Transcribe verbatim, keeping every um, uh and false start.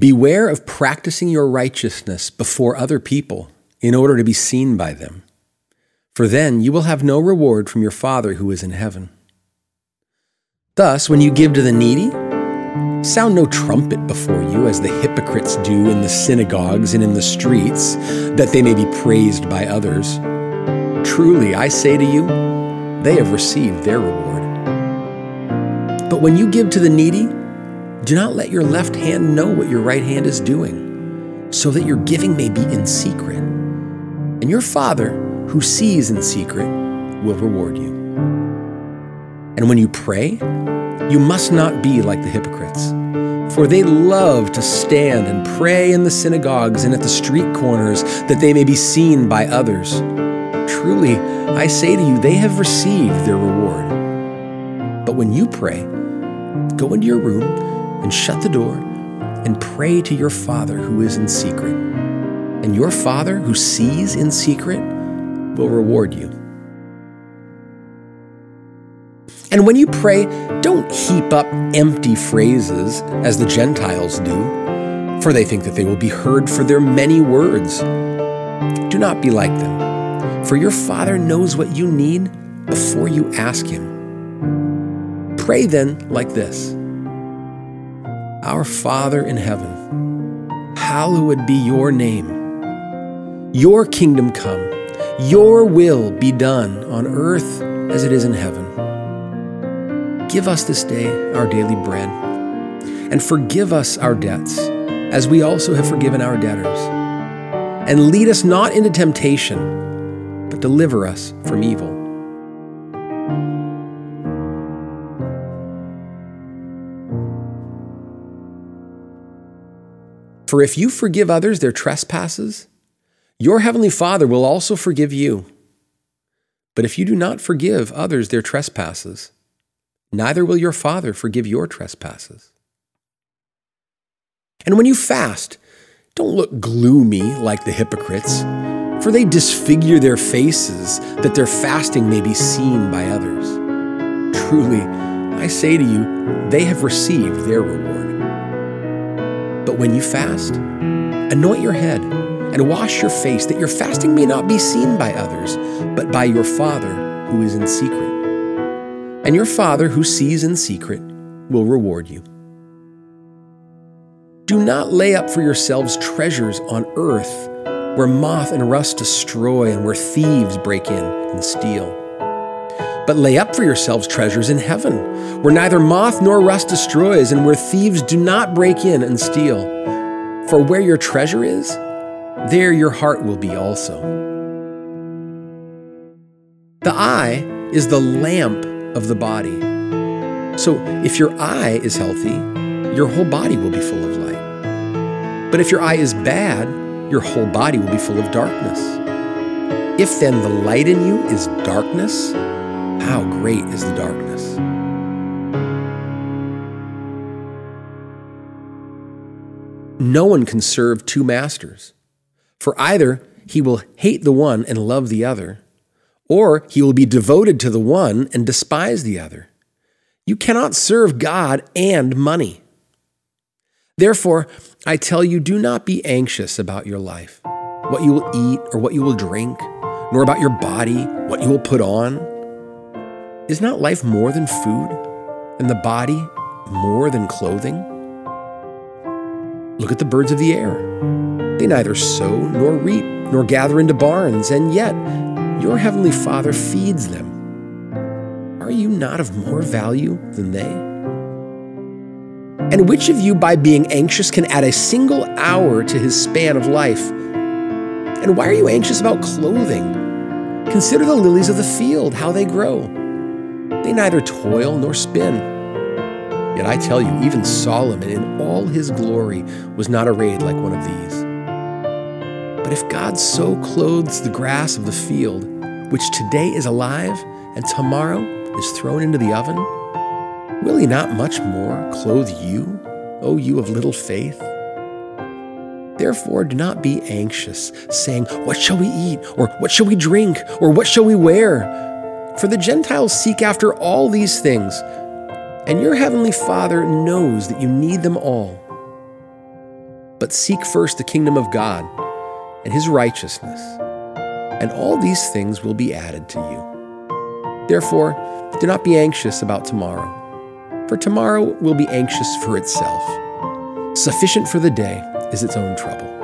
Beware of practicing your righteousness before other people in order to be seen by them, for then you will have no reward from your Father who is in heaven. Thus, when you give to the needy, sound no trumpet before you as the hypocrites do in the synagogues and in the streets, that they may be praised by others. Truly, I say to you, they have received their reward. But when you give to the needy, do not let your left hand know what your right hand is doing, so that your giving may be in secret. And your Father, who sees in secret, will reward you. And when you pray, you must not be like the hypocrites, for they love to stand and pray in the synagogues and at the street corners, that they may be seen by others. Truly, I say to you, they have received their reward. But when you pray, go into your room and shut the door and pray to your Father who is in secret. And your Father who sees in secret will reward you. And when you pray, don't heap up empty phrases as the Gentiles do, for they think that they will be heard for their many words. Do not be like them, for your Father knows what you need before you ask Him. Pray then like this: Our Father in heaven, hallowed be your name. Your kingdom come, your will be done on earth as it is in heaven. Give us this day our daily bread, and forgive us our debts, as we also have forgiven our debtors. And lead us not into temptation, but deliver us from evil. For if you forgive others their trespasses, your heavenly Father will also forgive you. But if you do not forgive others their trespasses, neither will your Father forgive your trespasses. And when you fast, don't look gloomy like the hypocrites, for they disfigure their faces, that their fasting may be seen by others. Truly, I say to you, they have received their reward. But when you fast, anoint your head and wash your face, that your fasting may not be seen by others, but by your Father who is in secret. And your Father who sees in secret will reward you. Do not lay up for yourselves treasures on earth, where moth and rust destroy and where thieves break in and steal. But lay up for yourselves treasures in heaven, where neither moth nor rust destroys and where thieves do not break in and steal. For where your treasure is, there your heart will be also. The eye is the lamp of the body. So if your eye is healthy, your whole body will be full of light. But if your eye is bad, your whole body will be full of darkness. If then the light in you is darkness, how great is the darkness? No one can serve two masters, for either he will hate the one and love the other, or he will be devoted to the one and despise the other. You cannot serve God and money. Therefore, I tell you, do not be anxious about your life, what you will eat or what you will drink, nor about your body, what you will put on. Is not life more than food, and the body more than clothing? Look at the birds of the air. They neither sow nor reap nor gather into barns, and yet your heavenly Father feeds them. Are you not of more value than they? And which of you, by being anxious, can add a single hour to his span of life? And why are you anxious about clothing? Consider the lilies of the field, how they grow. They neither toil nor spin. Yet I tell you, even Solomon in all his glory was not arrayed like one of these. But if God so clothes the grass of the field, which today is alive and tomorrow is thrown into the oven, will he not much more clothe you, O you of little faith? Therefore do not be anxious, saying, what shall we eat? Or what shall we drink? Or what shall we wear? For the Gentiles seek after all these things, and your heavenly Father knows that you need them all. But seek first the kingdom of God and his righteousness, and all these things will be added to you. Therefore, do not be anxious about tomorrow, for tomorrow will be anxious for itself. Sufficient for the day is its own trouble.